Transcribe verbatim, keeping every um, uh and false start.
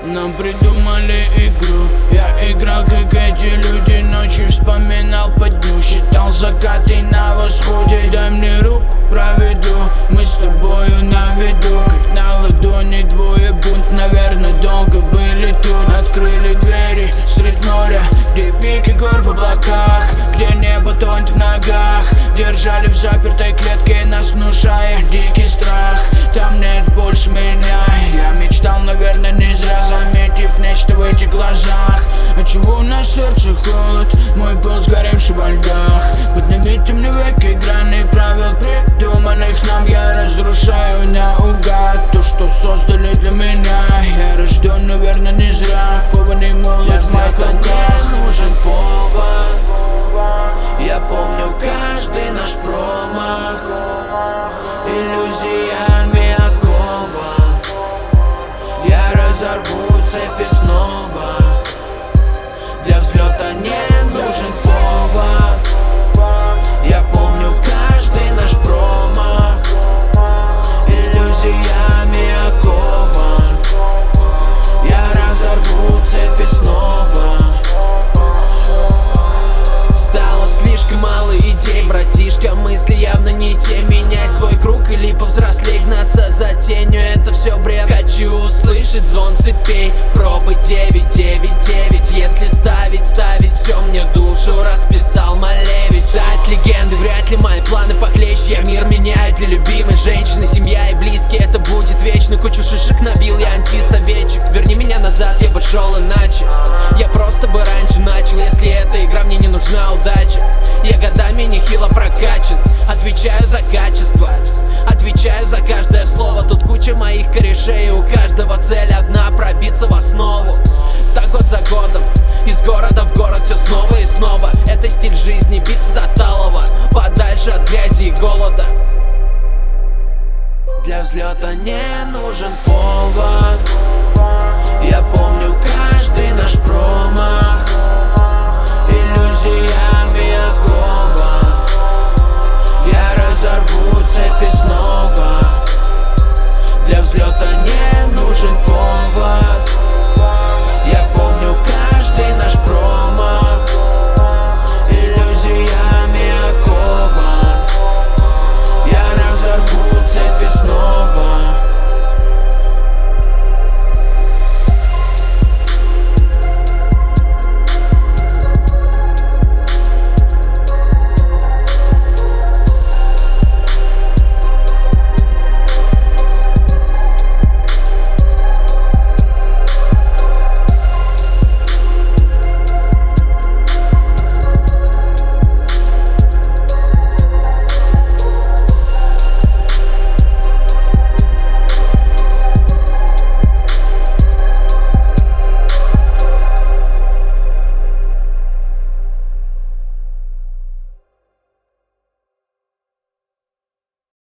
Нам придумали игру. Я играл, как эти люди, ночью вспоминал по дню, считал закаты на восходе. Дай мне руку, проведу, мы с тобою на виду, как на ладони двое. Бунт, наверное, долго были тут. Открыли двери средь моря, где пики гор в облаках, где небо тонет в ногах. Держали в запертой клетке, нас внушая дикий страх. Там нет больше меня. Я мечтал, наверное, не зря, заметив нечто в этих глазах. Отчего на сердце холод, мой пол сгоревший во льдах. Поднимите мне веки грани правил, придуманных нам. Я разрушаю наугад то, что создали для меня. Я рожден, наверное, не зря, кованый молот в моих руках. Не нужен повод, я помню каждый наш промах. Иллюзиями окован, я разорву цепи снова. Для взлета не нужен повод, я помню каждый наш промах. Иллюзиями окован, я разорву цепи снова. Стало слишком мало идей, братишка, мысли явно не те. Меняй свой круг или повзрослей, гнаться за тенью — это все бред. Хочу услышать звон цепей, пробы девять девять девять. Если ставить, ставить все мне душу расписал Малевич. Стать легендой вряд ли мои планы похлеще. Я мир меняю для любимой женщины, семья и близкие — это будет вечно. Кучу шишек набил, я антисоветчик. Верни меня назад, я бы шел иначе. Я просто бы раньше начал, если эта игра мне не нужна удача. Я годами нехило прокачан, отвечаю за качество, отвечаю за каждое слово. Тут куча моих корешей, и у каждого цель одна — пробиться в основу. Так год за годом, из города в город все снова и снова. Это стиль жизни, биться до талого, подальше от грязи и голода. Для взлета не нужен повод,